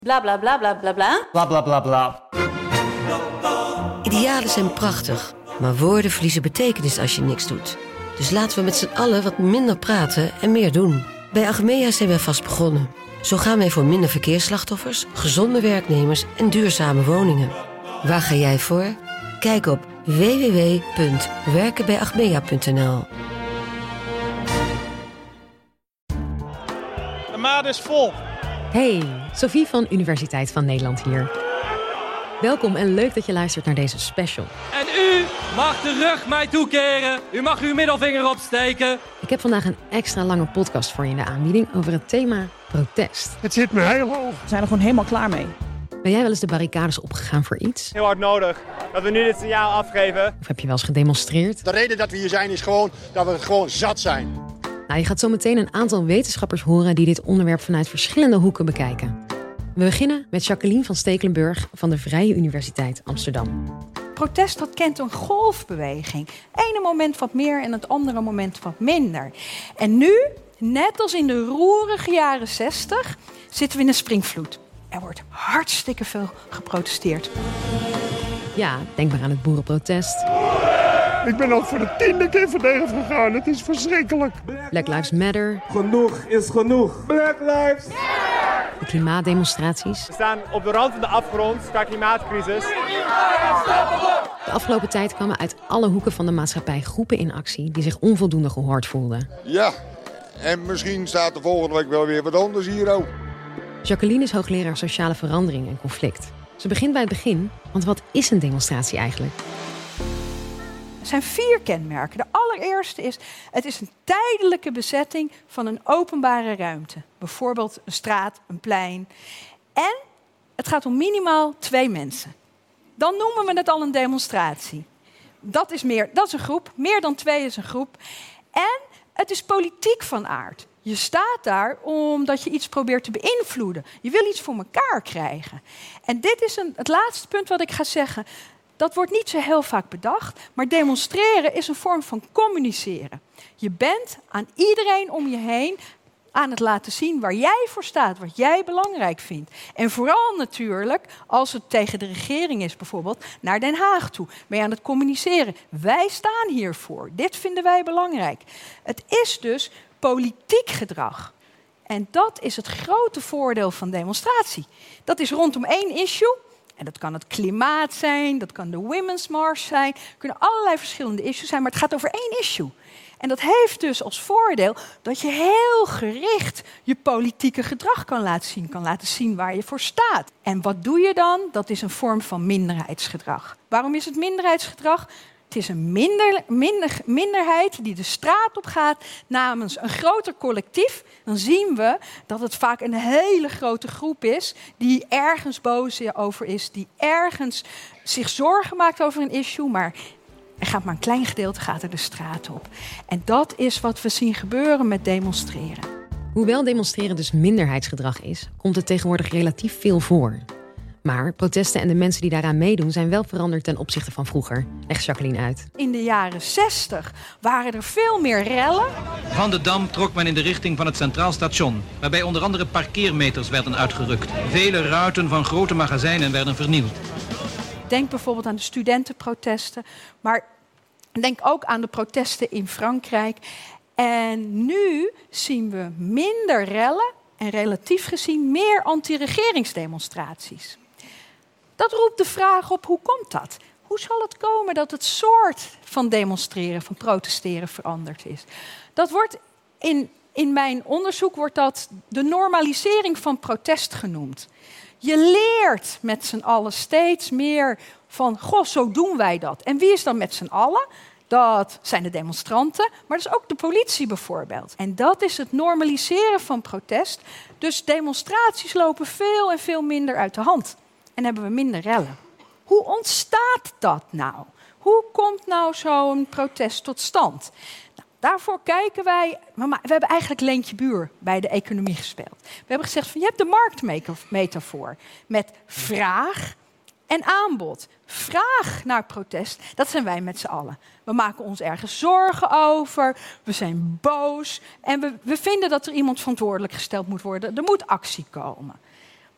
Bla bla bla bla bla bla. Bla bla bla bla. Idealen zijn prachtig, maar woorden verliezen betekenis als je niks doet. Dus laten we met z'n allen wat minder praten en meer doen. Bij Achmea zijn wij vast begonnen. Zo gaan wij voor minder verkeersslachtoffers, gezonde werknemers en duurzame woningen. Waar ga jij voor? Kijk op www.werkenbijachmea.nl. De maat is vol. Hey, Sophie van Universiteit van Nederland hier. Welkom en leuk dat je luistert naar deze special. En u mag de rug mij toekeren. U mag uw middelvinger opsteken. Ik heb vandaag een extra lange podcast voor je in de aanbieding over het thema protest. Het zit me heel hoog. We zijn er gewoon helemaal klaar mee. Ben jij wel eens de barricades opgegaan voor iets? Heel hard nodig dat we nu dit signaal afgeven. Of heb je wel eens gedemonstreerd? De reden dat we hier zijn is gewoon dat we het gewoon zat zijn. Nou, je gaat zo meteen een aantal wetenschappers horen die dit onderwerp vanuit verschillende hoeken bekijken. We beginnen met Jacqueline van Stekelenburg van de Vrije Universiteit Amsterdam. Protest, dat kent een golfbeweging. Ene moment wat meer en het andere moment wat minder. En nu, net als in de roerige jaren 60, zitten we in een springvloed. Er wordt hartstikke veel geprotesteerd. Ja, denk maar aan het boerenprotest. Ik ben al voor de 10e keer verdedigen gegaan. Het is verschrikkelijk. Black Lives Matter. Genoeg is genoeg. Black Lives. De klimaatdemonstraties. We staan op de rand van de afgrond qua klimaatcrisis. De afgelopen tijd kwamen uit alle hoeken van de maatschappij groepen in actie die zich onvoldoende gehoord voelden. Ja, en misschien staat er volgende week wel weer wat anders hier ook. Jacqueline is hoogleraar sociale verandering en conflict. Ze begint bij het begin, want wat is een demonstratie eigenlijk? Er zijn 4 kenmerken. De allereerste is, het is een tijdelijke bezetting van een openbare ruimte. Bijvoorbeeld een straat, een plein. En het gaat om minimaal 2 mensen. Dan noemen we het al een demonstratie. Dat is een groep. Meer dan 2 is een groep. En het is politiek van aard. Je staat daar omdat je iets probeert te beïnvloeden. Je wil iets voor elkaar krijgen. En dit is het laatste punt wat ik ga zeggen. Dat wordt niet zo heel vaak bedacht, maar demonstreren is een vorm van communiceren. Je bent aan iedereen om je heen aan het laten zien waar jij voor staat, wat jij belangrijk vindt. En vooral natuurlijk, als het tegen de regering is bijvoorbeeld, naar Den Haag toe. Ben je aan het communiceren. Wij staan hiervoor. Dit vinden wij belangrijk. Het is dus politiek gedrag. En dat is het grote voordeel van demonstratie. Dat is rondom 1 issue. En dat kan het klimaat zijn, dat kan de Women's March zijn. Er kunnen allerlei verschillende issues zijn, maar het gaat over 1 issue. En dat heeft dus als voordeel dat je heel gericht je politieke gedrag kan laten zien waar je voor staat. En wat doe je dan? Dat is een vorm van minderheidsgedrag. Waarom is het minderheidsgedrag? Het is een minderheid die de straat op gaat namens een groter collectief. Dan zien we dat het vaak een hele grote groep is die ergens boos over is, die ergens zich zorgen maakt over een issue, maar er gaat maar een klein gedeelte gaat er de straat op. En dat is wat we zien gebeuren met demonstreren. Hoewel demonstreren dus minderheidsgedrag is, komt het tegenwoordig relatief veel voor. Maar protesten en de mensen die daaraan meedoen zijn wel veranderd ten opzichte van vroeger, legt Jacqueline uit. In de jaren 60 waren er veel meer rellen. Van de Dam trok men in de richting van het Centraal Station, waarbij onder andere parkeermeters werden uitgerukt. Vele ruiten van grote magazijnen werden vernield. Denk bijvoorbeeld aan de studentenprotesten, maar denk ook aan de protesten in Frankrijk. En nu zien we minder rellen en relatief gezien meer anti-regeringsdemonstraties. Dat roept de vraag op, hoe komt dat? Hoe zal het komen dat het soort van demonstreren, van protesteren veranderd is? Dat wordt in mijn onderzoek wordt dat de normalisering van protest genoemd. Je leert met z'n allen steeds meer van, goh, zo doen wij dat. En wie is dan met z'n allen? Dat zijn de demonstranten, maar dat is ook de politie bijvoorbeeld. En dat is het normaliseren van protest. Dus demonstraties lopen veel en veel minder uit de hand. En hebben we minder rellen. Hoe ontstaat dat nou? Hoe komt nou zo'n protest tot stand? Nou, daarvoor kijken wij. We hebben eigenlijk Leentje Buur bij de economie gespeeld. We hebben gezegd van je hebt de marktmetafoor met vraag en aanbod. Vraag naar protest, dat zijn wij met z'n allen. We maken ons ergens zorgen over, we zijn boos en we vinden dat er iemand verantwoordelijk gesteld moet worden. Er moet actie komen.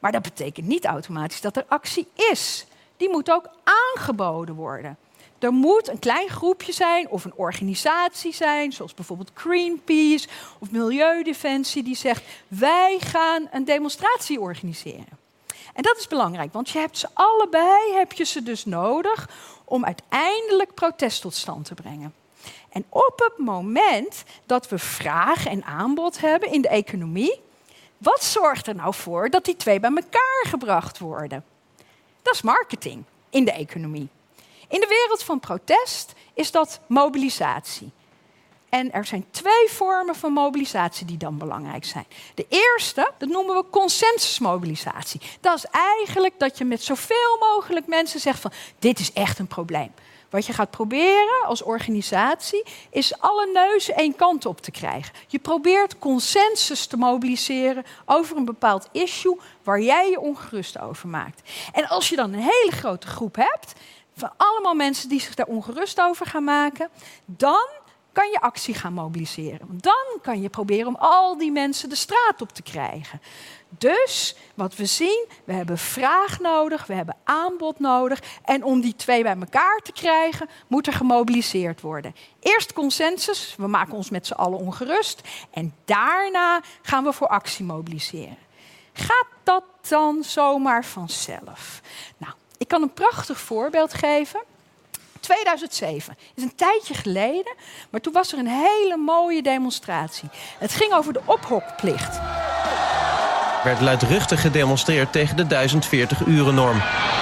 Maar dat betekent niet automatisch dat er actie is. Die moet ook aangeboden worden. Er moet een klein groepje zijn of een organisatie zijn, zoals bijvoorbeeld Greenpeace of Milieudefensie, die zegt: wij gaan een demonstratie organiseren. En dat is belangrijk, want je hebt ze allebei dus nodig om uiteindelijk protest tot stand te brengen. En op het moment dat we vraag en aanbod hebben in de economie, wat zorgt er nou voor dat die twee bij elkaar gebracht worden? Dat is marketing in de economie. In de wereld van protest is dat mobilisatie. En er zijn 2 vormen van mobilisatie die dan belangrijk zijn. De eerste, dat noemen we consensusmobilisatie. Dat is eigenlijk dat je met zoveel mogelijk mensen zegt van: dit is echt een probleem. Wat je gaat proberen als organisatie is alle neuzen één kant op te krijgen. Je probeert consensus te mobiliseren over een bepaald issue waar jij je ongerust over maakt. En als je dan een hele grote groep hebt van allemaal mensen die zich daar ongerust over gaan maken, dan kan je actie gaan mobiliseren. Dan kan je proberen om al die mensen de straat op te krijgen. Dus wat we zien, we hebben vraag nodig, we hebben aanbod nodig. En om die 2 bij elkaar te krijgen, moet er gemobiliseerd worden. Eerst consensus, we maken ons met z'n allen ongerust. En daarna gaan we voor actie mobiliseren. Gaat dat dan zomaar vanzelf? Nou, ik kan een prachtig voorbeeld geven. 2007, dat is een tijdje geleden, maar toen was er een hele mooie demonstratie. Het ging over de ophokplicht. Er werd luidruchtig gedemonstreerd tegen de 1040-uren-norm.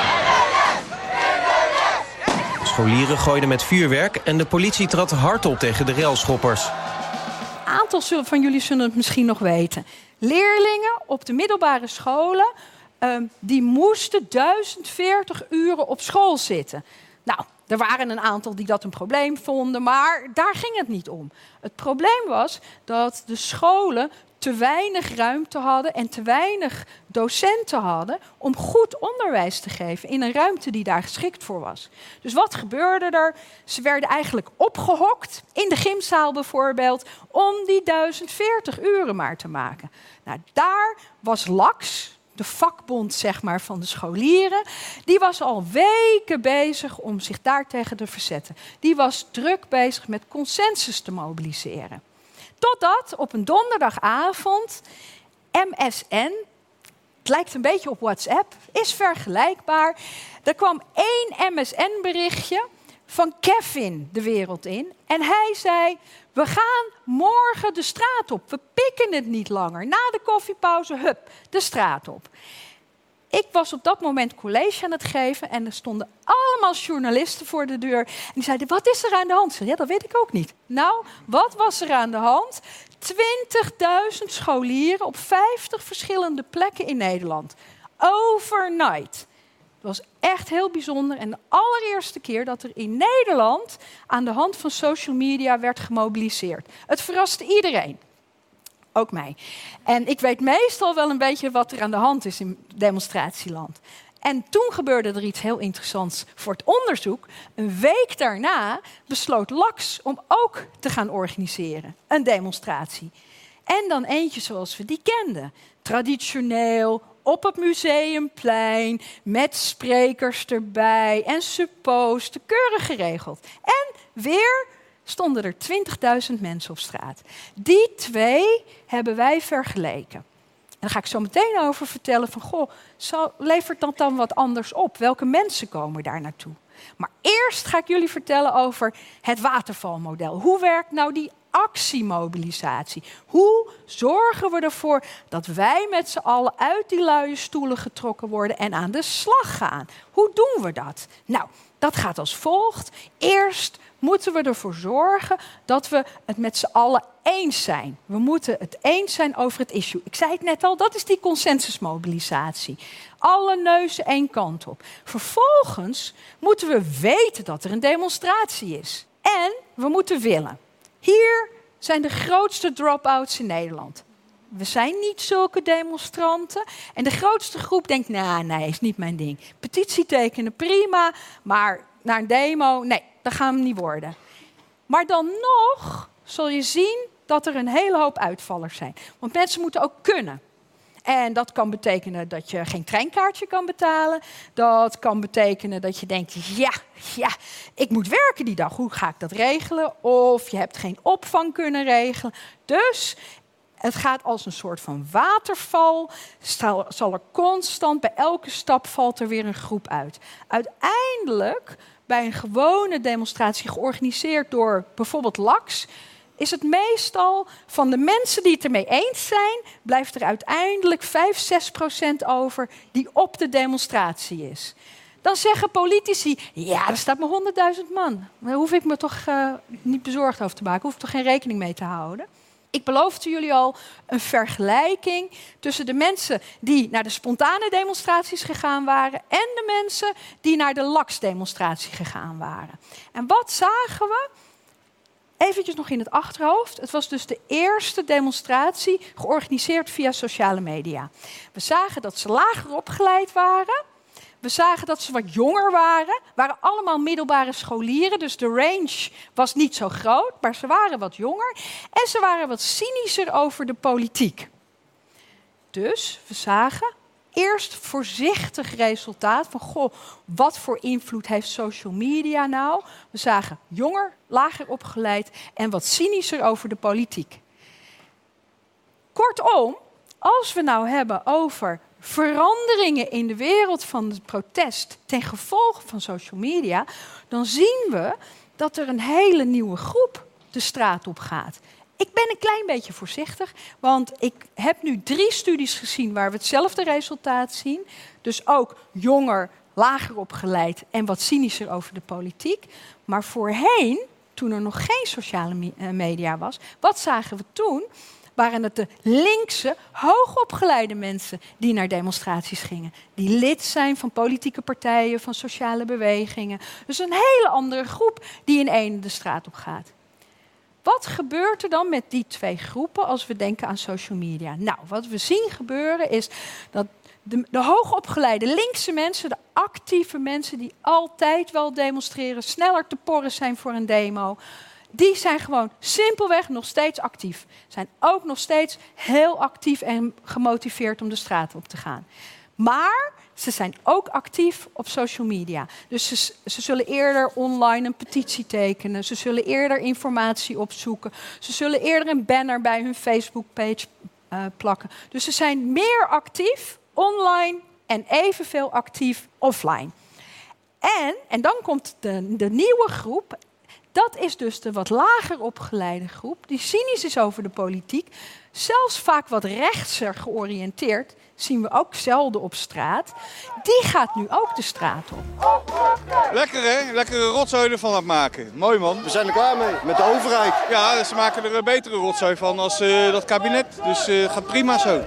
Scholieren gooiden met vuurwerk en de politie trad hard op tegen de railschoppers. Een aantal van jullie zullen het misschien nog weten. Leerlingen op de middelbare scholen, die moesten 1040 uren op school zitten. Nou, er waren een aantal die dat een probleem vonden, maar daar ging het niet om. Het probleem was dat de scholen te weinig ruimte hadden en te weinig docenten hadden om goed onderwijs te geven in een ruimte die daar geschikt voor was. Dus wat gebeurde er? Ze werden eigenlijk opgehokt, in de gymzaal bijvoorbeeld, om die 1040 uren maar te maken. Nou, daar was LAX, de vakbond zeg maar, van de scholieren, die was al weken bezig om zich daartegen te verzetten. Die was druk bezig met consensus te mobiliseren. Totdat op een donderdagavond MSN, het lijkt een beetje op WhatsApp, is vergelijkbaar. Er kwam 1 MSN-berichtje van Kevin de wereld in. En hij zei: we gaan morgen de straat op. We pikken het niet langer. Na de koffiepauze, hup, de straat op. Ik was op dat moment college aan het geven en er stonden allemaal journalisten voor de deur. En die zeiden: wat is er aan de hand? Ja, dat weet ik ook niet. Nou, wat was er aan de hand? 20.000 scholieren op 50 verschillende plekken in Nederland. Overnight. Dat was echt heel bijzonder. En de allereerste keer dat er in Nederland aan de hand van social media werd gemobiliseerd. Het verraste iedereen. Ook mij. En ik weet meestal wel een beetje wat er aan de hand is in demonstratieland. En toen gebeurde er iets heel interessants voor het onderzoek. Een week daarna besloot LAX om ook te gaan organiseren. Een demonstratie. En dan eentje zoals we die kenden. Traditioneel, op het Museumplein, met sprekers erbij en suppo's, keurig geregeld. En weer stonden er 20.000 mensen op straat. Die 2 hebben wij vergeleken. En daar ga ik zo meteen over vertellen van, goh, levert dat dan wat anders op? Welke mensen komen daar naartoe? Maar eerst ga ik jullie vertellen over het watervalmodel. Hoe werkt nou die actiemobilisatie? Hoe zorgen we ervoor dat wij met z'n allen uit die luie stoelen getrokken worden en aan de slag gaan? Hoe doen we dat? Nou, dat gaat als volgt. Eerst moeten we ervoor zorgen dat we het met z'n allen eens zijn. We moeten het eens zijn over het issue. Ik zei het net al, dat is die consensusmobilisatie. Alle neuzen één kant op. Vervolgens moeten we weten dat er een demonstratie is. En we moeten willen. Hier zijn de grootste drop-outs in Nederland. We zijn niet zulke demonstranten. En de grootste groep denkt, nee, is niet mijn ding. Petitie tekenen, prima. Maar naar een demo, nee, dat gaan we niet worden. Maar dan nog zul je zien dat er een hele hoop uitvallers zijn. Want mensen moeten ook kunnen. En dat kan betekenen dat je geen treinkaartje kan betalen. Dat kan betekenen dat je denkt, ja, ik moet werken die dag. Hoe ga ik dat regelen? Of je hebt geen opvang kunnen regelen. Dus het gaat als een soort van waterval. Zal er constant, bij elke stap valt er weer een groep uit. Uiteindelijk, bij een gewone demonstratie georganiseerd door bijvoorbeeld LAX, is het meestal van de mensen die het ermee eens zijn, blijft er uiteindelijk 5-6% over die op de demonstratie is. Dan zeggen politici, ja, er staat maar 100.000 man. Daar hoef ik me toch niet bezorgd over te maken, hoef ik toch geen rekening mee te houden. Ik beloofde jullie al een vergelijking tussen de mensen die naar de spontane demonstraties gegaan waren en de mensen die naar de LAX-demonstratie gegaan waren. En wat zagen we? Eventjes nog in het achterhoofd. Het was dus de eerste demonstratie georganiseerd via sociale media. We zagen dat ze lager opgeleid waren. We zagen dat ze wat jonger waren allemaal middelbare scholieren. Dus de range was niet zo groot, maar ze waren wat jonger. En ze waren wat cynischer over de politiek. Dus we zagen eerst voorzichtig resultaat van, wat voor invloed heeft social media nou? We zagen jonger, lager opgeleid en wat cynischer over de politiek. Kortom, als we nou hebben over veranderingen in de wereld van het protest ten gevolge van social media, dan zien we dat er een hele nieuwe groep de straat op gaat. Ik ben een klein beetje voorzichtig, want ik heb nu 3 studies gezien waar we hetzelfde resultaat zien. Dus ook jonger, lager opgeleid en wat cynischer over de politiek. Maar voorheen, toen er nog geen sociale media was, wat zagen we toen? Waren het de linkse, hoogopgeleide mensen die naar demonstraties gingen. Die lid zijn van politieke partijen, van sociale bewegingen. Dus een hele andere groep die in één de straat op gaat. Wat gebeurt er dan met die 2 groepen als we denken aan social media? Nou, wat we zien gebeuren is dat de hoogopgeleide linkse mensen, de actieve mensen die altijd wel demonstreren, sneller te porren zijn voor een demo, die zijn gewoon simpelweg nog steeds actief. Zijn ook nog steeds heel actief en gemotiveerd om de straat op te gaan. Maar ze zijn ook actief op social media. Dus ze zullen eerder online een petitie tekenen. Ze zullen eerder informatie opzoeken. Ze zullen eerder een banner bij hun Facebook-page plakken. Dus ze zijn meer actief online en evenveel actief offline. En dan komt de nieuwe groep. Dat is dus de wat lager opgeleide groep, die cynisch is over de politiek, zelfs vaak wat rechtser georiënteerd, zien we ook zelden op straat. Die gaat nu ook de straat op. Lekker hè? Lekkere rotzooi ervan aan het maken. Mooi man. We zijn er klaar mee, met de overheid. Ja, ze maken er een betere rotzooi van als dat kabinet. Dus gaat prima zo.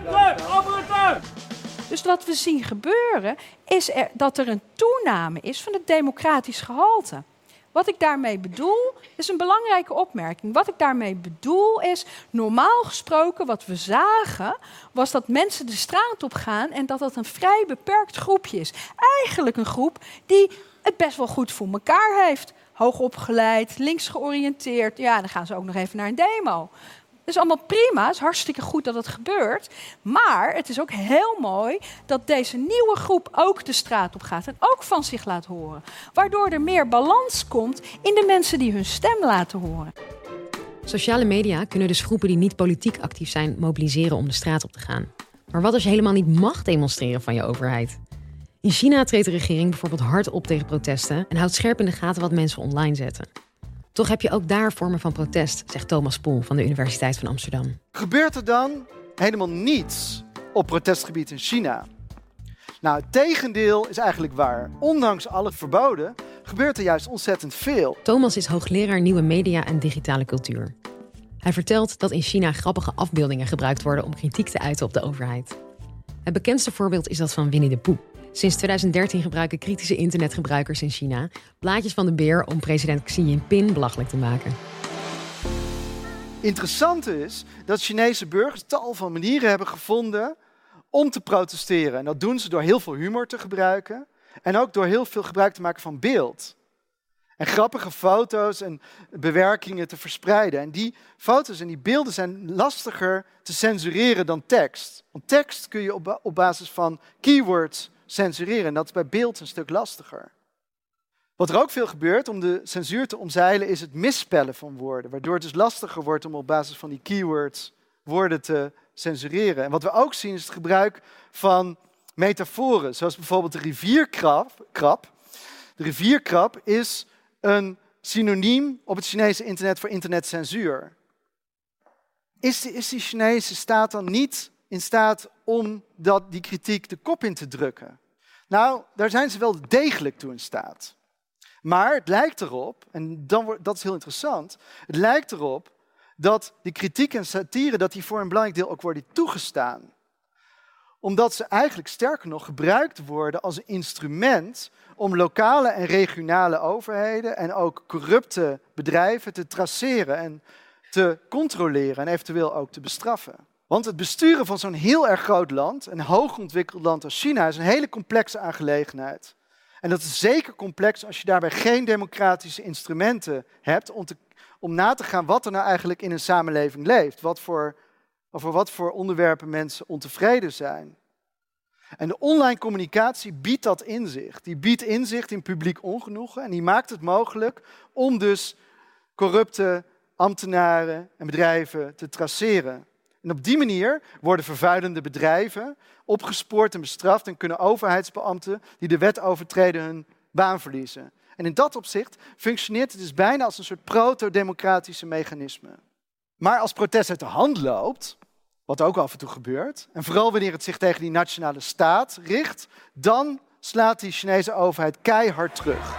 Dus wat we zien gebeuren, is dat er een toename is van het democratisch gehalte. Wat ik daarmee bedoel, is een belangrijke opmerking. Wat ik daarmee bedoel is, normaal gesproken wat we zagen, was dat mensen de straat op gaan en dat dat een vrij beperkt groepje is. Eigenlijk een groep die het best wel goed voor elkaar heeft. Hoogopgeleid, links georiënteerd. Ja, dan gaan ze ook nog even naar een demo. Dat is allemaal prima, het is hartstikke goed dat het gebeurt. Maar het is ook heel mooi dat deze nieuwe groep ook de straat op gaat en ook van zich laat horen. Waardoor er meer balans komt in de mensen die hun stem laten horen. Sociale media kunnen dus groepen die niet politiek actief zijn mobiliseren om de straat op te gaan. Maar wat als je helemaal niet mag demonstreren van je overheid? In China treedt de regering bijvoorbeeld hard op tegen protesten en houdt scherp in de gaten wat mensen online zetten. Toch heb je ook daar vormen van protest, zegt Thomas Poel van de Universiteit van Amsterdam. Gebeurt er dan helemaal niets op protestgebied in China? Nou, het tegendeel is eigenlijk waar. Ondanks alle verboden gebeurt er juist ontzettend veel. Thomas is hoogleraar nieuwe media en digitale cultuur. Hij vertelt dat in China grappige afbeeldingen gebruikt worden om kritiek te uiten op de overheid. Het bekendste voorbeeld is dat van Winnie de Pooh. Sinds 2013 gebruiken kritische internetgebruikers in China plaatjes van de beer om president Xi Jinping belachelijk te maken. Interessant is dat Chinese burgers tal van manieren hebben gevonden om te protesteren. En dat doen ze door heel veel humor te gebruiken en ook door heel veel gebruik te maken van beeld. En grappige foto's en bewerkingen te verspreiden. En die foto's en die beelden zijn lastiger te censureren dan tekst. Want tekst kun je op basis van keywords censureren. En dat is bij beeld een stuk lastiger. Wat er ook veel gebeurt om de censuur te omzeilen is het misspellen van woorden. Waardoor het dus lastiger wordt om op basis van die keywords woorden te censureren. En wat we ook zien is het gebruik van metaforen. Zoals bijvoorbeeld de rivierkrab. De rivierkrab is een synoniem op het Chinese internet voor internetcensuur. Is die Chinese staat dan niet in staat om die kritiek de kop in te drukken? Nou, daar zijn ze wel degelijk toe in staat. Maar het lijkt erop, en dat is heel interessant, het lijkt erop dat die kritiek en satire dat die voor een belangrijk deel ook worden toegestaan. Omdat ze eigenlijk sterker nog gebruikt worden als een instrument om lokale en regionale overheden en ook corrupte bedrijven te traceren en te controleren en eventueel ook te bestraffen. Want het besturen van zo'n heel erg groot land, een hoogontwikkeld land als China, is een hele complexe aangelegenheid. En dat is zeker complex als je daarbij geen democratische instrumenten hebt om na te gaan wat er nou eigenlijk in een samenleving leeft. Over wat voor onderwerpen mensen ontevreden zijn. En de online communicatie biedt dat inzicht. Die biedt inzicht in publiek ongenoegen en die maakt het mogelijk om dus corrupte ambtenaren en bedrijven te traceren. En op die manier worden vervuilende bedrijven opgespoord en bestraft en kunnen overheidsbeambten die de wet overtreden hun baan verliezen. En in dat opzicht functioneert het dus bijna als een soort proto-democratische mechanisme. Maar als protest uit de hand loopt, wat ook af en toe gebeurt, en vooral wanneer het zich tegen die nationale staat richt, dan slaat die Chinese overheid keihard terug.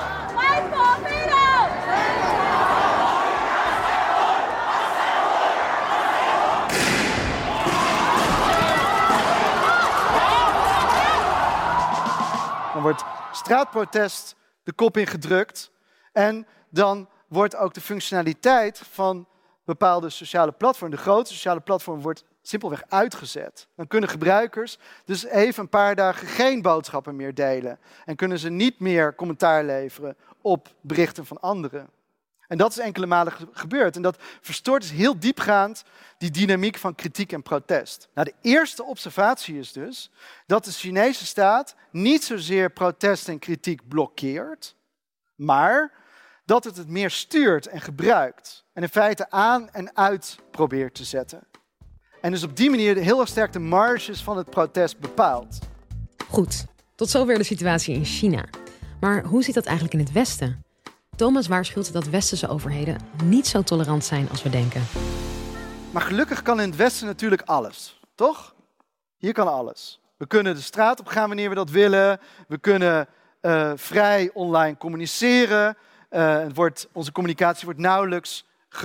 Dan wordt straatprotest de kop ingedrukt en dan wordt ook de functionaliteit van bepaalde sociale platformen, de grote sociale platformen, wordt simpelweg uitgezet. Dan kunnen gebruikers dus even een paar dagen geen boodschappen meer delen en kunnen ze niet meer commentaar leveren op berichten van anderen. En dat is enkele malen gebeurd. En dat verstoort dus heel diepgaand die dynamiek van kritiek en protest. Nou, de eerste observatie is dus dat de Chinese staat niet zozeer protest en kritiek blokkeert, maar dat het meer stuurt en gebruikt. En in feite aan en uit probeert te zetten. En dus op die manier heel erg sterk de marges van het protest bepaalt. Goed, tot zover de situatie in China. Maar hoe zit dat eigenlijk in het Westen? Thomas waarschuwt dat westerse overheden niet zo tolerant zijn als we denken. Maar gelukkig kan in het Westen natuurlijk alles, toch? Hier kan alles. We kunnen de straat op gaan wanneer we dat willen. We kunnen vrij online communiceren. Onze communicatie wordt nauwelijks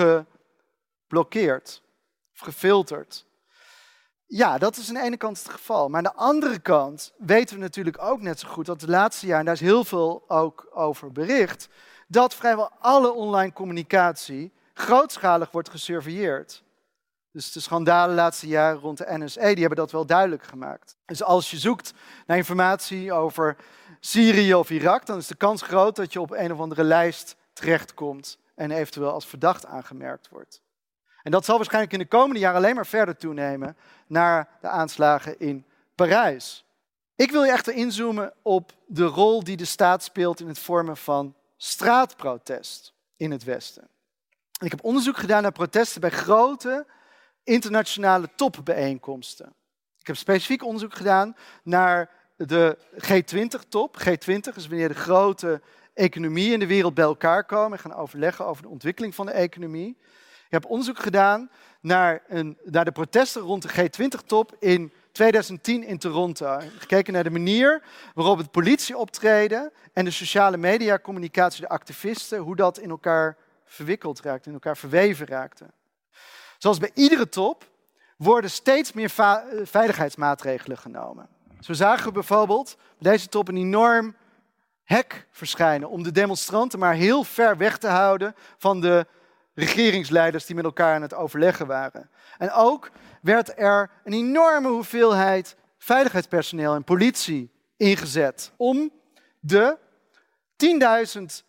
geblokkeerd of gefilterd. Ja, dat is aan de ene kant het geval. Maar aan de andere kant weten we natuurlijk ook net zo goed dat de laatste jaren, en daar is heel veel ook over bericht, dat vrijwel alle online communicatie grootschalig wordt gesurveilleerd. Dus de schandalen de laatste jaren rond de NSA, die hebben dat wel duidelijk gemaakt. Dus als je zoekt naar informatie over Syrië of Irak, dan is de kans groot dat je op een of andere lijst terechtkomt en eventueel als verdacht aangemerkt wordt. En dat zal waarschijnlijk in de komende jaren alleen maar verder toenemen naar de aanslagen in Parijs. Ik wil je echter inzoomen op de rol die de staat speelt in het vormen van straatprotest in het Westen. En ik heb onderzoek gedaan naar protesten bij grote internationale topbijeenkomsten. Ik heb specifiek onderzoek gedaan naar de G20-top. G20 is wanneer de grote economieën in de wereld bij elkaar komen en gaan overleggen over de ontwikkeling van de economie. Ik heb onderzoek gedaan naar de protesten rond de G20-top in 2010 in Toronto. Gekeken naar de manier waarop het politieoptreden en de sociale mediacommunicatie, de activisten, hoe dat in elkaar verwikkeld raakte, in elkaar verweven raakte. Zoals bij iedere top worden steeds meer veiligheidsmaatregelen genomen. Zo zagen we bijvoorbeeld bij deze top een enorm hek verschijnen om de demonstranten maar heel ver weg te houden van de regeringsleiders die met elkaar aan het overleggen waren. En ook werd er een enorme hoeveelheid veiligheidspersoneel en politie ingezet om de 10.000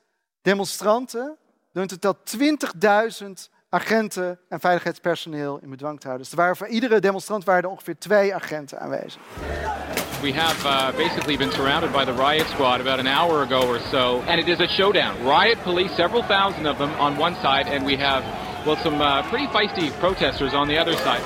demonstranten door in totaal 20.000 agenten en veiligheidspersoneel in bedwang te houden. Dus er waren voor iedere demonstrant waren er ongeveer 2 agenten aanwezig. We have basically been surrounded by the riot squad about an hour ago or so, and it is a showdown. Riot police, several thousand of them on one side, and we have, well, some pretty feisty protesters on the other side.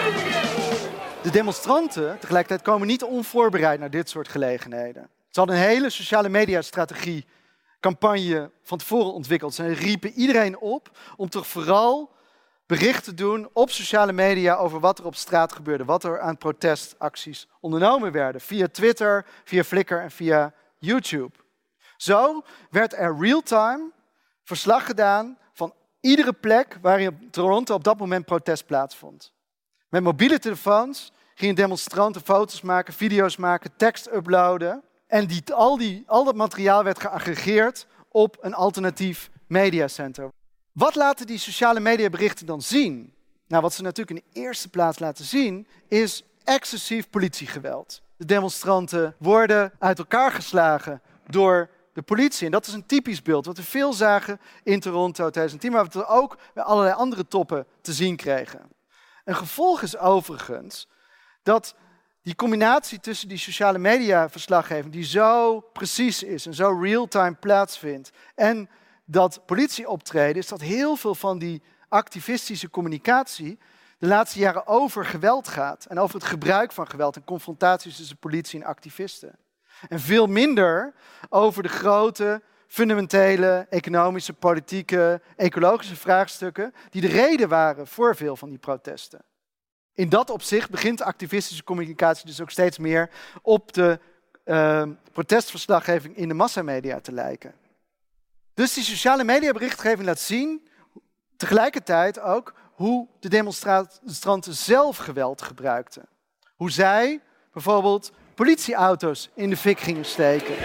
De demonstranten tegelijkertijd komen niet onvoorbereid naar dit soort gelegenheden. Ze hadden een hele sociale media-strategie, campagne van tevoren ontwikkeld. Ze riepen iedereen op om toch vooral berichten te doen op sociale media over wat er op straat gebeurde, wat er aan protestacties ondernomen werden, via Twitter, via Flickr en via YouTube. Zo werd er real-time verslag gedaan van iedere plek waar in Toronto op dat moment protest plaatsvond. Met mobiele telefoons gingen demonstranten foto's maken, video's maken, tekst uploaden. En al dat materiaal werd geaggregeerd op een alternatief mediacenter. Wat laten die sociale mediaberichten dan zien? Nou, wat ze natuurlijk in de eerste plaats laten zien is excessief politiegeweld. De demonstranten worden uit elkaar geslagen door de politie. En dat is een typisch beeld wat we veel zagen in Toronto 2010, maar wat we ook bij allerlei andere toppen te zien kregen. Een gevolg is overigens dat die combinatie tussen die sociale media verslaggeving die zo precies is en zo real-time plaatsvindt en dat politieoptreden is dat heel veel van die activistische communicatie de laatste jaren over geweld gaat. En over het gebruik van geweld en confrontaties tussen politie en activisten. En veel minder over de grote, fundamentele, economische, politieke, ecologische vraagstukken die de reden waren voor veel van die protesten. In dat opzicht begint activistische communicatie dus ook steeds meer op de protestverslaggeving in de massamedia te lijken. Dus die sociale mediaberichtgeving laat zien, tegelijkertijd ook, hoe de demonstranten zelf geweld gebruikten. Hoe zij bijvoorbeeld politieauto's in de fik gingen steken.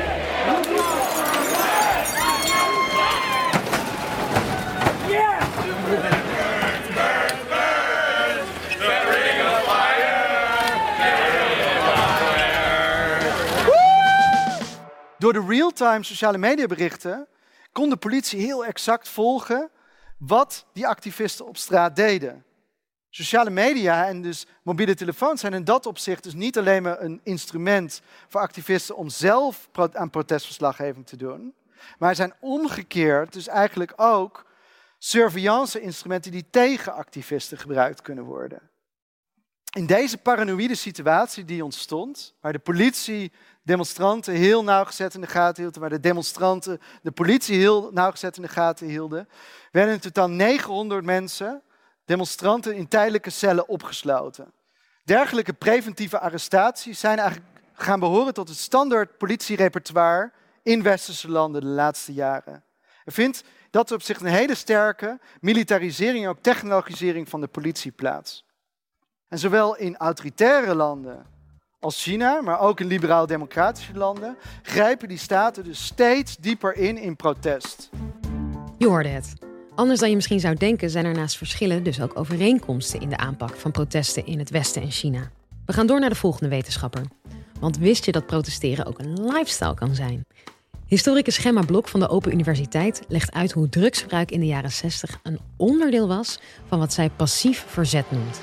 Door de real-time sociale mediaberichten kon de politie heel exact volgen wat die activisten op straat deden. Sociale media en dus mobiele telefoons zijn in dat opzicht dus niet alleen maar een instrument voor activisten om zelf aan protestverslaggeving te doen, maar zijn omgekeerd dus eigenlijk ook surveillance-instrumenten die tegen activisten gebruikt kunnen worden. In deze paranoïde situatie die ontstond, waar de politie demonstranten heel nauwgezet in de gaten hield, waar de demonstranten de politie heel nauwgezet in de gaten hielden, werden in totaal 900 mensen, demonstranten, in tijdelijke cellen opgesloten. Dergelijke preventieve arrestaties zijn eigenlijk gaan behoren tot het standaard politierepertoire in westerse landen de laatste jaren. Er vindt dat op zich een hele sterke militarisering en ook technologisering van de politie plaats. En zowel in autoritaire landen als China, maar ook in liberaal-democratische landen, grijpen die staten dus steeds dieper in protest. Je hoorde het. Anders dan je misschien zou denken zijn er naast verschillen dus ook overeenkomsten in de aanpak van protesten in het Westen en China. We gaan door naar de volgende wetenschapper. Want wist je dat protesteren ook een lifestyle kan zijn? Historicus Gemma Blok van de Open Universiteit legt uit hoe drugsgebruik in de jaren 60 een onderdeel was van wat zij passief verzet noemt.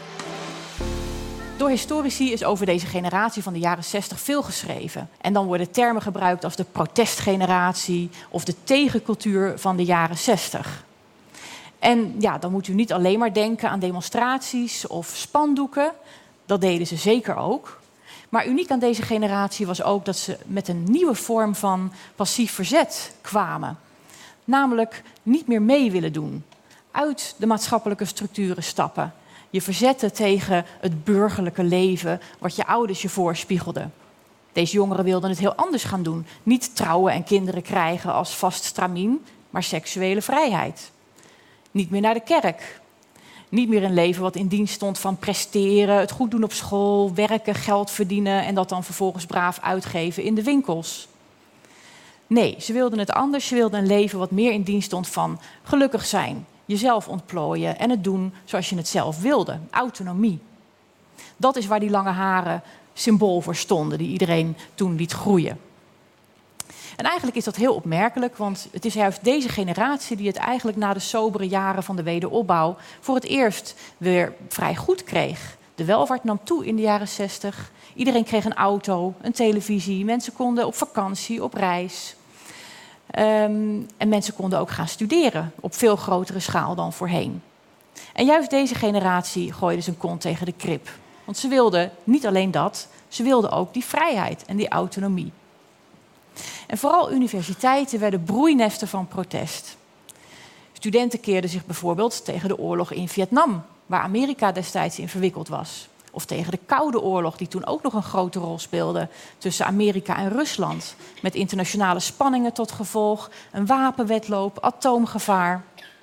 Door historici is over deze generatie van de jaren 60 veel geschreven. En dan worden termen gebruikt als de protestgeneratie of de tegencultuur van de jaren 60. En ja, dan moet u niet alleen maar denken aan demonstraties of spandoeken. Dat deden ze zeker ook. Maar uniek aan deze generatie was ook dat ze met een nieuwe vorm van passief verzet kwamen. Namelijk niet meer mee willen doen. Uit de maatschappelijke structuren stappen. Je verzetten tegen het burgerlijke leven wat je ouders je voorspiegelden. Deze jongeren wilden het heel anders gaan doen. Niet trouwen en kinderen krijgen als vast stramien, maar seksuele vrijheid. Niet meer naar de kerk. Niet meer een leven wat in dienst stond van presteren, het goed doen op school, werken, geld verdienen en dat dan vervolgens braaf uitgeven in de winkels. Nee, ze wilden het anders. Ze wilden een leven wat meer in dienst stond van gelukkig zijn, jezelf ontplooien en het doen zoals je het zelf wilde. Autonomie. Dat is waar die lange haren symbool voor stonden, die iedereen toen liet groeien. En eigenlijk is dat heel opmerkelijk, want het is juist deze generatie die het eigenlijk na de sobere jaren van de wederopbouw voor het eerst weer vrij goed kreeg. De welvaart nam toe in de jaren 60. Iedereen kreeg een auto, een televisie. Mensen konden op vakantie, op reis. En mensen konden ook gaan studeren op veel grotere schaal dan voorheen. En juist deze generatie gooide zijn kont tegen de krip. Want ze wilden niet alleen dat, ze wilden ook die vrijheid en die autonomie. En vooral universiteiten werden broeinesten van protest. Studenten keerden zich bijvoorbeeld tegen de oorlog in Vietnam, waar Amerika destijds in verwikkeld was. Of tegen de Koude Oorlog, die toen ook nog een grote rol speelde tussen Amerika en Rusland. Met internationale spanningen tot gevolg, een wapenwedloop, atoomgevaar.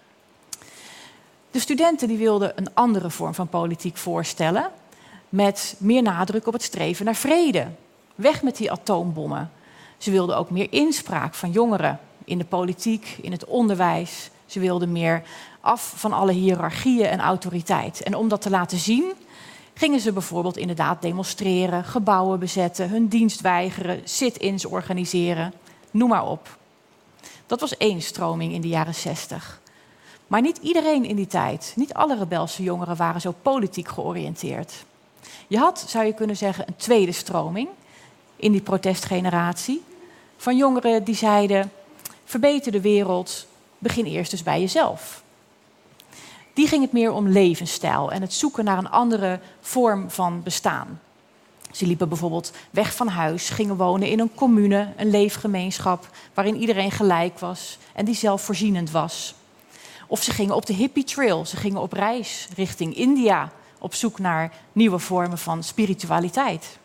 De studenten die wilden een andere vorm van politiek voorstellen, met meer nadruk op het streven naar vrede. Weg met die atoombommen. Ze wilden ook meer inspraak van jongeren in de politiek, in het onderwijs. Ze wilden meer af van alle hiërarchieën en autoriteit. En om dat te laten zien, gingen ze bijvoorbeeld inderdaad demonstreren, gebouwen bezetten, hun dienst weigeren, sit-ins organiseren, noem maar op. Dat was één stroming in de jaren 60. Maar niet iedereen in die tijd, niet alle rebelse jongeren waren zo politiek georiënteerd. Je had, zou je kunnen zeggen, een tweede stroming in die protestgeneratie van jongeren die zeiden: verbeter de wereld, begin eerst dus bij jezelf. Die ging het meer om levensstijl en het zoeken naar een andere vorm van bestaan. Ze liepen bijvoorbeeld weg van huis, gingen wonen in een commune, een leefgemeenschap waarin iedereen gelijk was en die zelfvoorzienend was. Of ze gingen op de hippie trail, ze gingen op reis richting India op zoek naar nieuwe vormen van spiritualiteit.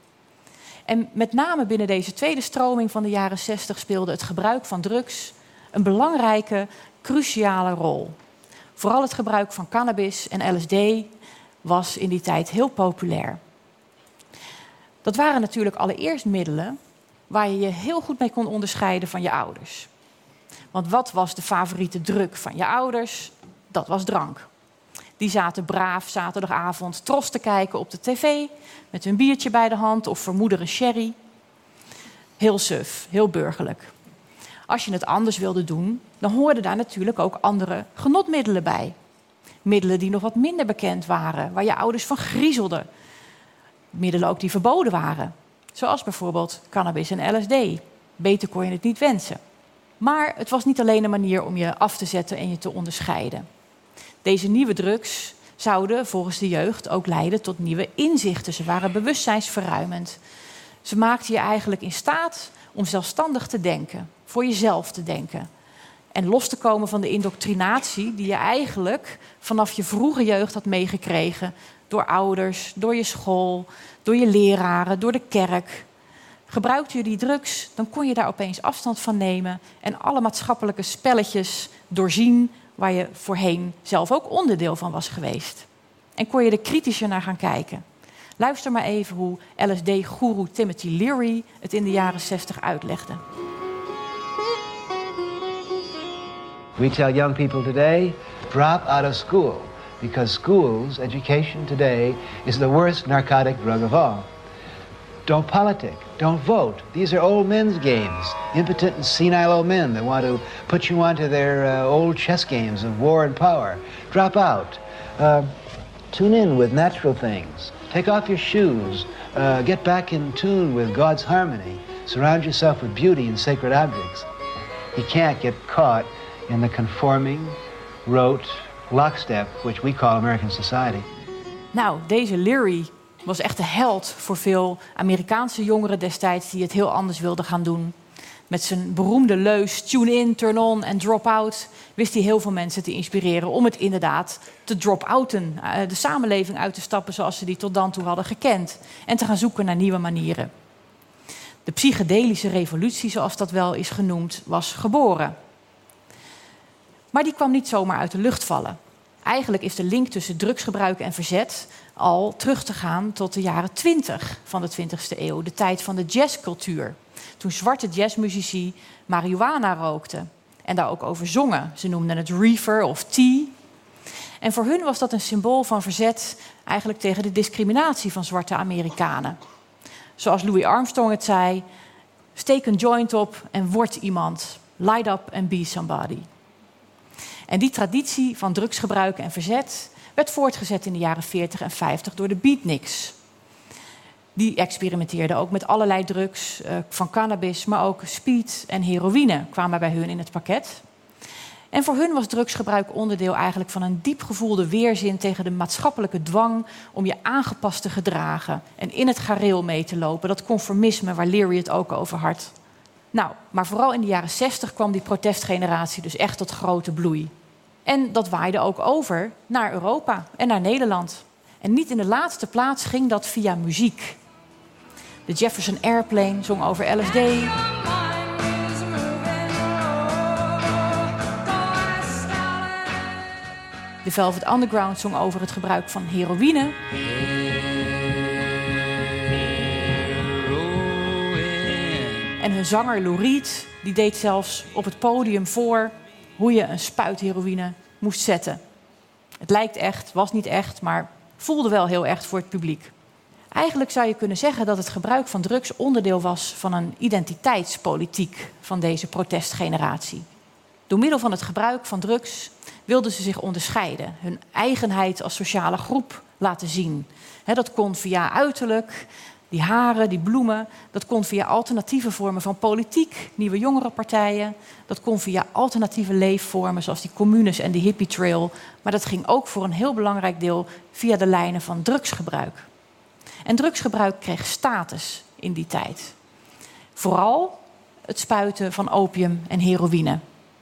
En met name binnen deze tweede stroming van de jaren 60 speelde het gebruik van drugs een belangrijke, cruciale rol. Vooral het gebruik van cannabis en LSD was in die tijd heel populair. Dat waren natuurlijk allereerst middelen waar je je heel goed mee kon onderscheiden van je ouders. Want wat was de favoriete drug van je ouders? Dat was drank. Die zaten braaf zaterdagavond tros te kijken op de tv met hun biertje bij de hand of vermoeder een sherry. Heel suf, heel burgerlijk. Als je het anders wilde doen, dan hoorden daar natuurlijk ook andere genotmiddelen bij. Middelen die nog wat minder bekend waren, waar je ouders van griezelden. Middelen ook die verboden waren, zoals bijvoorbeeld cannabis en LSD. Beter kon je het niet wensen. Maar het was niet alleen een manier om je af te zetten en je te onderscheiden. Deze nieuwe drugs zouden volgens de jeugd ook leiden tot nieuwe inzichten. Ze waren bewustzijnsverruimend. Ze maakten je eigenlijk in staat om zelfstandig te denken, voor jezelf te denken. En los te komen van de indoctrinatie die je eigenlijk vanaf je vroege jeugd had meegekregen door ouders, door je school, door je leraren, door de kerk. Gebruikte je die drugs, dan kon je daar opeens afstand van nemen en alle maatschappelijke spelletjes doorzien waar je voorheen zelf ook onderdeel van was geweest. En kon je er kritischer naar gaan kijken. Luister maar even hoe LSD-goeroe Timothy Leary het in de jaren 60 uitlegde. We tell young people today, drop out of school, because schools, education today, is the worst narcotic drug of all. Don't politic, don't vote. These are old men's games. Impotent and senile old men that want to put you onto their old chess games of war and power. Drop out. Tune in with natural things. Take off your shoes. Get back in tune with God's harmony. Surround yourself with beauty and sacred objects. You can't get caught in the conforming, rote lockstep, which we call American society. Nou, deze Leary was echt de held voor veel Amerikaanse jongeren destijds die het heel anders wilden gaan doen. Met zijn beroemde leus tune in, turn on en drop out wist hij heel veel mensen te inspireren om het inderdaad te drop-outen, de samenleving uit te stappen zoals ze die tot dan toe hadden gekend en te gaan zoeken naar nieuwe manieren. De psychedelische revolutie, zoals dat wel is genoemd, was geboren. Maar die kwam niet zomaar uit de lucht vallen. Eigenlijk is de link tussen drugsgebruik en verzet al terug te gaan tot de jaren 20 van de 20e eeuw. De tijd van de jazzcultuur. Toen zwarte jazzmuzici marihuana rookten en daar ook over zongen. Ze noemden het reefer of tea. En voor hun was dat een symbool van verzet eigenlijk tegen de discriminatie van zwarte Amerikanen. Zoals Louis Armstrong het zei, Steek een joint op en word iemand. Light up and be somebody. En die traditie van drugsgebruik en verzet werd voortgezet in de jaren 40 en 50 door de beatniks. Die experimenteerden ook met allerlei drugs, van cannabis, maar ook speed en heroïne kwamen bij hun in het pakket. En voor hun was drugsgebruik onderdeel eigenlijk van een diep gevoelde weerzin tegen de maatschappelijke dwang om je aangepast te gedragen en in het gareel mee te lopen. Dat conformisme waar Leary het ook over had. Nou, maar vooral in de jaren 60 kwam die protestgeneratie dus echt tot grote bloei. En dat waaide ook over naar Europa en naar Nederland. En niet in de laatste plaats ging dat via muziek. De Jefferson Airplane zong over LSD. De Velvet Underground zong over het gebruik van heroïne. En hun zanger Lou Reed die deed zelfs op het podium voor hoe je een spuit heroïne moest zetten. Het lijkt echt, was niet echt, maar voelde wel heel echt voor het publiek. Eigenlijk zou je kunnen zeggen dat het gebruik van drugs onderdeel was van een identiteitspolitiek van deze protestgeneratie. Door middel van het gebruik van drugs wilden ze zich onderscheiden, hun eigenheid als sociale groep laten zien. Dat kon via uiterlijk, die haren, die bloemen. Dat kon via alternatieve vormen van politiek, nieuwe jongerenpartijen. Dat kon via alternatieve leefvormen zoals die communes en de hippie trail. Maar dat ging ook voor een heel belangrijk deel via de lijnen van drugsgebruik. En drugsgebruik kreeg status in die tijd. Vooral het spuiten van opium en heroïne.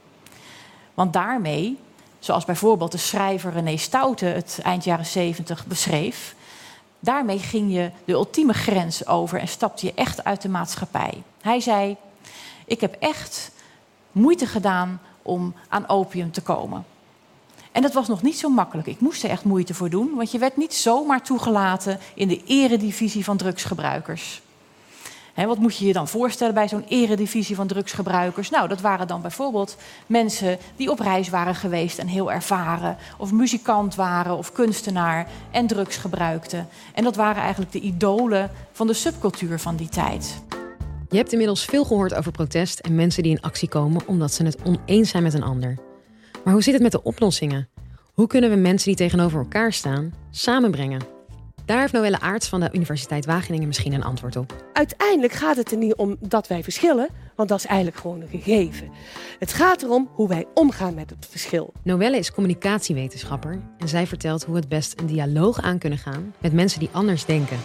Want daarmee, zoals bijvoorbeeld de schrijver René Stoute het eind jaren 70 beschreef, daarmee ging je de ultieme grens over en stapte je echt uit de maatschappij. Hij zei, ik heb echt moeite gedaan om aan opium te komen. En dat was nog niet zo makkelijk. Ik moest er echt moeite voor doen, want je werd niet zomaar toegelaten in de eredivisie van drugsgebruikers. Wat moet je je dan voorstellen bij zo'n eredivisie van drugsgebruikers? Nou, dat waren dan bijvoorbeeld mensen die op reis waren geweest en heel ervaren, of muzikant waren of kunstenaar en drugs gebruikten. En dat waren eigenlijk de idolen van de subcultuur van die tijd. Je hebt inmiddels veel gehoord over protest en mensen die in actie komen omdat ze het oneens zijn met een ander. Maar hoe zit het met de oplossingen? Hoe kunnen we mensen die tegenover elkaar staan samenbrengen? Daar heeft Noelle Aarts van de Universiteit Wageningen misschien een antwoord op. Uiteindelijk gaat het er niet om dat wij verschillen, want dat is eigenlijk gewoon een gegeven. Het gaat erom hoe wij omgaan met het verschil. Noelle is communicatiewetenschapper en zij vertelt hoe we het best een dialoog aan kunnen gaan met mensen die anders denken.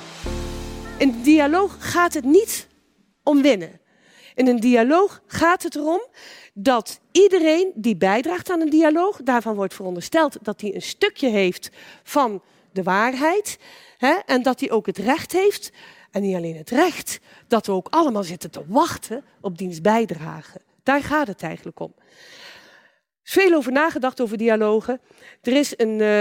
In een dialoog gaat het niet om winnen. In een dialoog gaat het erom dat iedereen die bijdraagt aan een dialoog, daarvan wordt verondersteld dat hij een stukje heeft van de waarheid. En dat hij ook het recht heeft, en niet alleen het recht, dat we ook allemaal zitten te wachten op diens bijdrage. Daar gaat het eigenlijk om. Er is veel over nagedacht over dialogen. Er is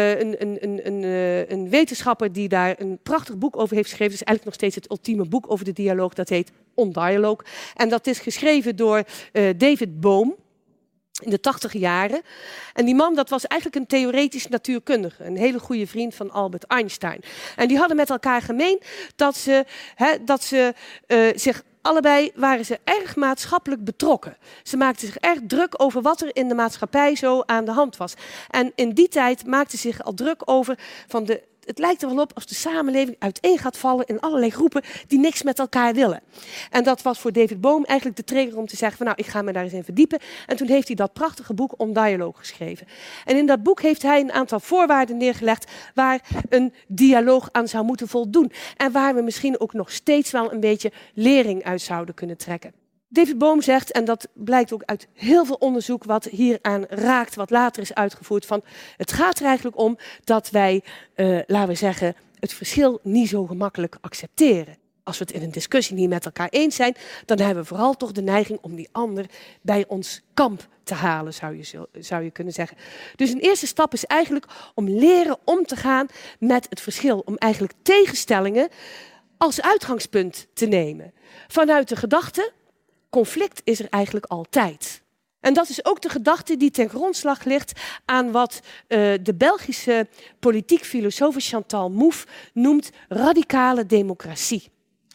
een wetenschapper die daar een prachtig boek over heeft geschreven. Het is eigenlijk nog steeds het ultieme boek over de dialoog. Dat heet On Dialogue. En dat is geschreven door David Bohm. In de 80e jaren. En die man, dat was eigenlijk een theoretisch natuurkundige. Een hele goede vriend van Albert Einstein. En die hadden met elkaar gemeen dat ze zich allebei waren ze erg maatschappelijk betrokken. Ze maakten zich erg druk over wat er in de maatschappij zo aan de hand was. En in die tijd maakten ze zich al druk over van het lijkt er wel op als de samenleving uiteen gaat vallen in allerlei groepen die niks met elkaar willen. En dat was voor David Bohm eigenlijk de trigger om te zeggen van nou, ik ga me daar eens in verdiepen. En toen heeft hij dat prachtige boek On Dialogue geschreven. En in dat boek heeft hij een aantal voorwaarden neergelegd waar een dialoog aan zou moeten voldoen. En waar we misschien ook nog steeds wel een beetje lering uit zouden kunnen trekken. David Bohm zegt, en dat blijkt ook uit heel veel onderzoek wat hieraan raakt, wat later is uitgevoerd, van het gaat er eigenlijk om dat wij, laten we zeggen, het verschil niet zo gemakkelijk accepteren. Als we het in een discussie niet met elkaar eens zijn, dan hebben we vooral toch de neiging om die ander bij ons kamp te halen, zou je kunnen zeggen. Dus een eerste stap is eigenlijk om leren om te gaan met het verschil. Om eigenlijk tegenstellingen als uitgangspunt te nemen. Vanuit de gedachte, conflict is er eigenlijk altijd. En dat is ook de gedachte die ten grondslag ligt aan wat de Belgische politiek filosoof Chantal Mouffe noemt radicale democratie.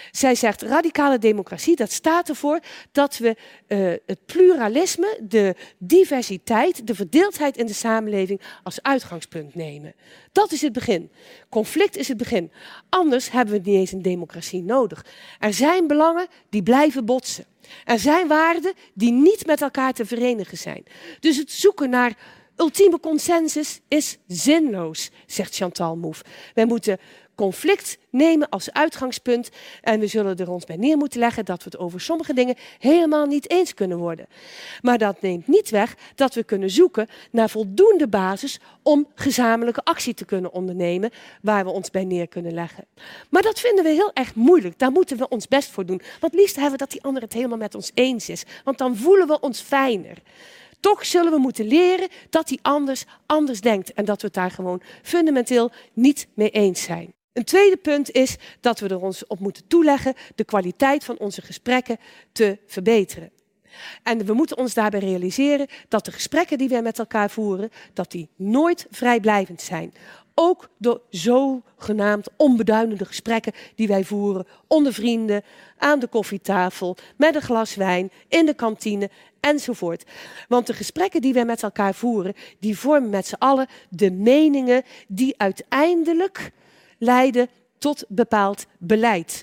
Zij zegt, radicale democratie, dat staat ervoor dat we het pluralisme, de diversiteit, de verdeeldheid in de samenleving als uitgangspunt nemen. Dat is het begin. Conflict is het begin. Anders hebben we niet eens een democratie nodig. Er zijn belangen die blijven botsen. Er zijn waarden die niet met elkaar te verenigen zijn. Dus het zoeken naar ultieme consensus is zinloos, zegt Chantal Mouffe. Wij moeten conflict nemen als uitgangspunt en we zullen er ons bij neer moeten leggen dat we het over sommige dingen helemaal niet eens kunnen worden. Maar dat neemt niet weg dat we kunnen zoeken naar voldoende basis om gezamenlijke actie te kunnen ondernemen waar we ons bij neer kunnen leggen. Maar dat vinden we heel erg moeilijk. Daar moeten we ons best voor doen. Want liefst hebben we dat die ander het helemaal met ons eens is. Want dan voelen we ons fijner. Toch zullen we moeten leren dat die anders denkt en dat we het daar gewoon fundamenteel niet mee eens zijn. Een tweede punt is dat we er ons op moeten toeleggen de kwaliteit van onze gesprekken te verbeteren. En we moeten ons daarbij realiseren dat de gesprekken die wij met elkaar voeren, dat die nooit vrijblijvend zijn. Ook de zogenaamd onbeduidende gesprekken die wij voeren onder vrienden, aan de koffietafel, met een glas wijn, in de kantine enzovoort. Want de gesprekken die wij met elkaar voeren, die vormen met z'n allen de meningen die uiteindelijk leiden tot bepaald beleid.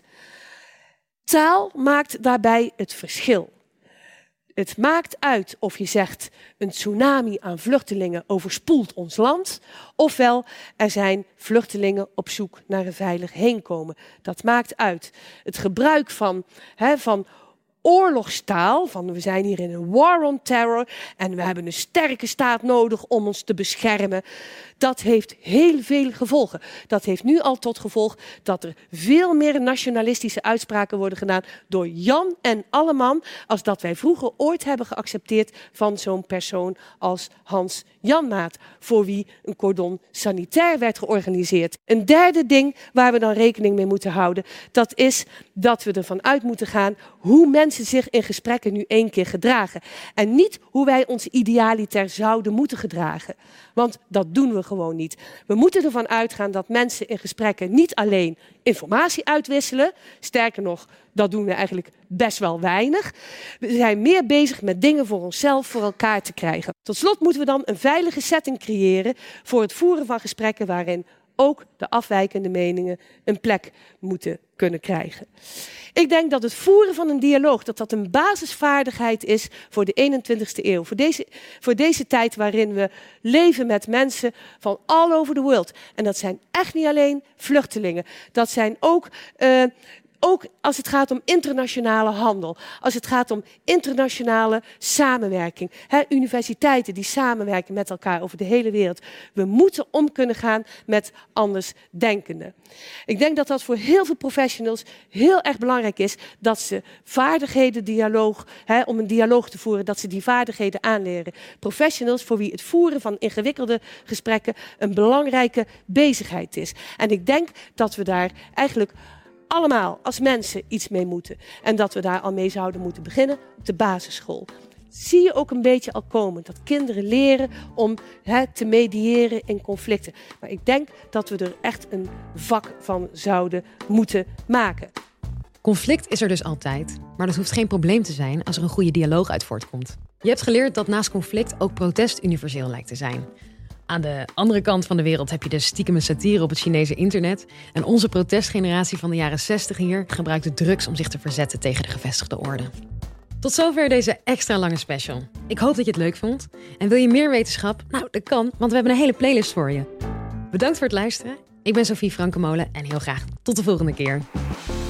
Taal maakt daarbij het verschil. Het maakt uit of je zegt een tsunami aan vluchtelingen overspoelt ons land, ofwel er zijn vluchtelingen op zoek naar een veilig heenkomen. Dat maakt uit. Het gebruik van oorlogstaal, van we zijn hier in een war on terror en we hebben een sterke staat nodig om ons te beschermen. Dat heeft heel veel gevolgen. Dat heeft nu al tot gevolg dat er veel meer nationalistische uitspraken worden gedaan door Jan en Alleman als dat wij vroeger ooit hebben geaccepteerd van zo'n persoon als Hans Janmaat, voor wie een cordon sanitair werd georganiseerd. Een derde ding waar we dan rekening mee moeten houden, dat is dat we ervan uit moeten gaan hoe mensen zich in gesprekken nu één keer gedragen. En niet hoe wij ons idealiter zouden moeten gedragen. Want dat doen we gewoon niet. We moeten ervan uitgaan dat mensen in gesprekken niet alleen informatie uitwisselen. Sterker nog, dat doen we eigenlijk best wel weinig. We zijn meer bezig met dingen voor onszelf voor elkaar te krijgen. Tot slot moeten we dan een veilige setting creëren voor het voeren van gesprekken waarin ook de afwijkende meningen een plek moeten kunnen krijgen. Ik denk dat het voeren van een dialoog, dat een basisvaardigheid is voor de 21ste eeuw. Voor deze tijd waarin we leven met mensen van all over the world. En dat zijn echt niet alleen vluchtelingen. Dat zijn ook als het gaat om internationale handel, als het gaat om internationale samenwerking. Universiteiten die samenwerken met elkaar over de hele wereld. We moeten om kunnen gaan met andersdenkenden. Ik denk dat dat voor heel veel professionals heel erg belangrijk is, dat ze vaardigheden, om een dialoog te voeren, dat ze die vaardigheden aanleren. Professionals voor wie het voeren van ingewikkelde gesprekken een belangrijke bezigheid is. En ik denk dat we daar eigenlijk allemaal als mensen iets mee moeten. En dat we daar al mee zouden moeten beginnen op de basisschool. Zie je ook een beetje al komen. Dat kinderen leren om te mediëren in conflicten. Maar ik denk dat we er echt een vak van zouden moeten maken. Conflict is er dus altijd. Maar dat hoeft geen probleem te zijn als er een goede dialoog uit voortkomt. Je hebt geleerd dat naast conflict ook protest universeel lijkt te zijn. Aan de andere kant van de wereld heb je de stiekeme satire op het Chinese internet. En onze protestgeneratie van de jaren 60 hier gebruikt de drugs om zich te verzetten tegen de gevestigde orde. Tot zover deze extra lange special. Ik hoop dat je het leuk vond. En wil je meer wetenschap? Nou, dat kan, want we hebben een hele playlist voor je. Bedankt voor het luisteren. Ik ben Sophie Frankemolen en heel graag tot de volgende keer.